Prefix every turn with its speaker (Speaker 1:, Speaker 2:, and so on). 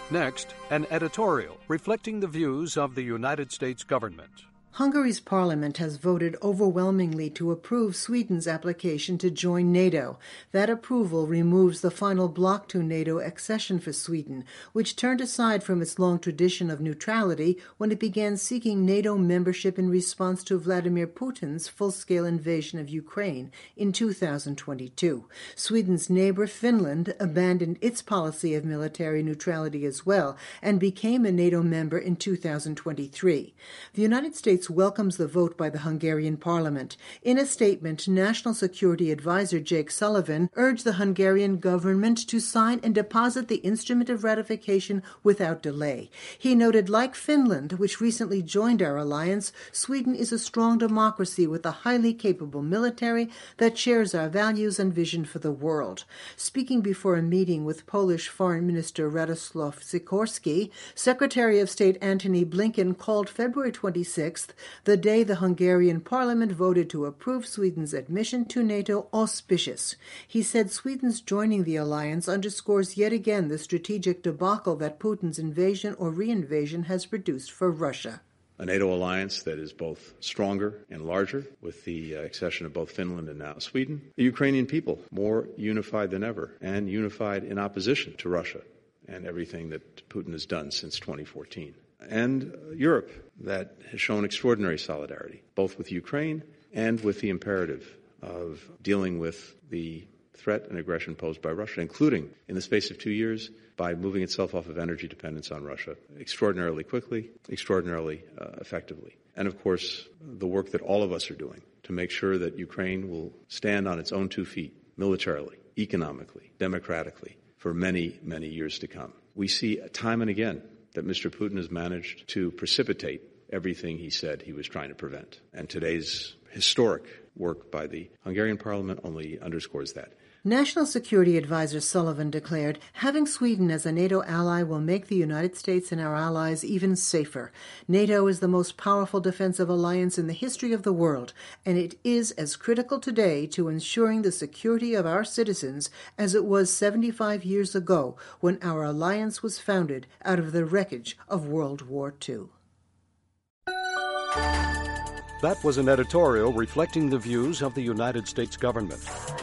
Speaker 1: Next, an editorial reflecting the views of the United States government.
Speaker 2: Hungary's parliament has voted overwhelmingly to approve Sweden's application to join NATO. That approval removes the final block to NATO accession for Sweden, which turned aside from its long tradition of neutrality when it began seeking NATO membership in response to Vladimir Putin's full-scale invasion of Ukraine in 2022. Sweden's neighbor Finland abandoned its policy of military neutrality as well and became a NATO member in 2023. The United States welcomes the vote by the Hungarian parliament. In a statement, National Security Advisor Jake Sullivan urged the Hungarian government to sign and deposit the instrument of ratification without delay. He noted, like Finland, which recently joined our alliance, Sweden is a strong democracy with a highly capable military that shares our values and vision for the world. Speaking before a meeting with Polish Foreign Minister Radoslaw Sikorski, Secretary of State Antony Blinken called February 26th the day the Hungarian parliament voted to approve Sweden's admission to NATO auspicious. He said Sweden's joining the alliance underscores yet again the strategic debacle that Putin's invasion or reinvasion has produced for Russia.
Speaker 3: A NATO alliance that is both stronger and larger, with the accession of both Finland and now Sweden. The Ukrainian people more unified than ever, and unified in opposition to Russia and everything that Putin has done since 2014. And Europe that has shown extraordinary solidarity, both with Ukraine and with the imperative of dealing with the threat and aggression posed by Russia, including, in the space of 2 years, by moving itself off of energy dependence on Russia extraordinarily quickly, extraordinarily effectively. And, of course, the work that all of us are doing to make sure that Ukraine will stand on its own 2 feet, militarily, economically, democratically, for many, many years to come. We see time and again that Mr. Putin has managed to precipitate everything he said he was trying to prevent. And today's historic work by the Hungarian parliament only underscores that.
Speaker 2: National Security Advisor Sullivan declared, having Sweden as a NATO ally will make the United States and our allies even safer. NATO is the most powerful defensive alliance in the history of the world, and it is as critical today to ensuring the security of our citizens as it was 75 years ago when our alliance was founded out of the wreckage of World War II.
Speaker 1: That was an editorial reflecting the views of the United States government.